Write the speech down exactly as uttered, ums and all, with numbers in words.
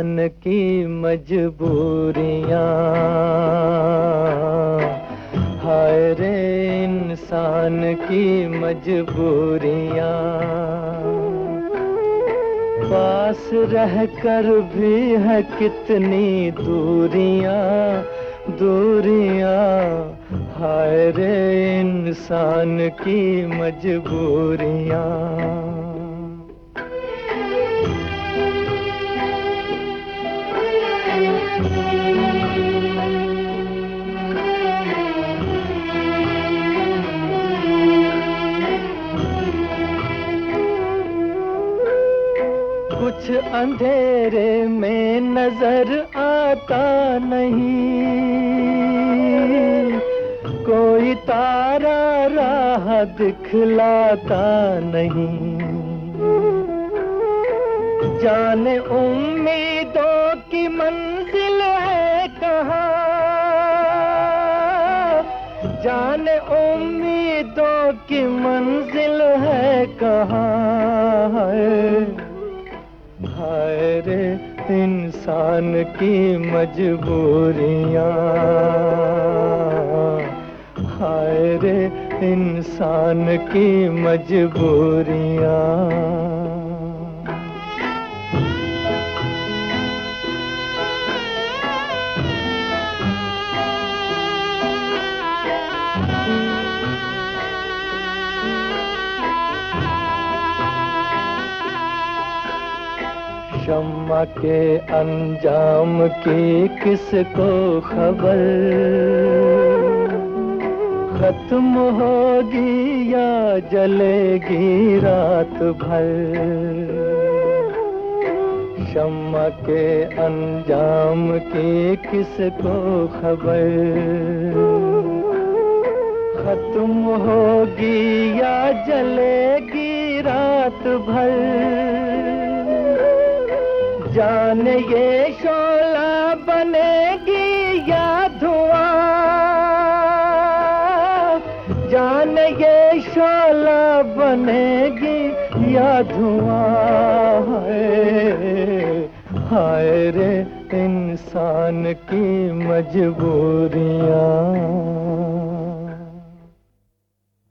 इंसान की मजबूरियां, हाय रे इंसान की मजबूरियां। पास रहकर भी है कितनी दूरियां दूरियां, हाय रे इंसान की मजबूरियां। कुछ अंधेरे में नजर आता नहीं, कोई तारा राह दिखलाता नहीं। जाने उम्मीदों की मंजिल है कहाँ, जाने उम्मीदों की मंजिल है कहाँ। हाय रे इंसान की मजबूरियां, हाय रे इंसान की मजबूरियां। शम्मा के अंजाम की किसको खबर, खत्म होगी या जलेगी रात भर। शम्मा के अंजाम की किसको खबर, खत्म होगी या जलेगी रात भर। जाने ये शोला बनेगी या धुआं, जाने ये शोला बनेगी या धुआं। हाय रे इंसान की मजबूरियां।